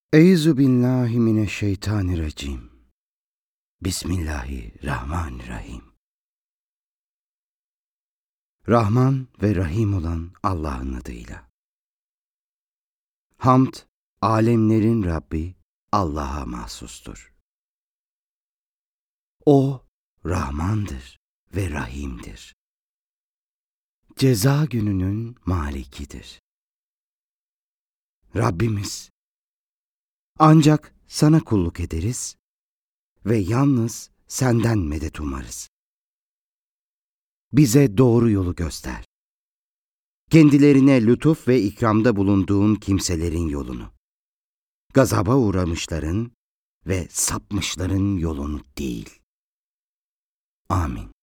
Eyzu billahi mineşşeytanirracim. Bismillahirrahmanirrahim. Rahman ve Rahim olan Allah'ın adıyla. Hamd, alemlerin Rabbi Allah'a mahsustur. O, Rahmandır ve Rahim'dir. Ceza gününün malikidir. Rabbimiz, ancak sana kulluk ederiz ve yalnız senden medet umarız. Bize doğru yolu göster. Kendilerine lütuf ve ikramda bulunduğun kimselerin yolunu. Gazaba uğramışların ve sapmışların yolunu değil. Amin.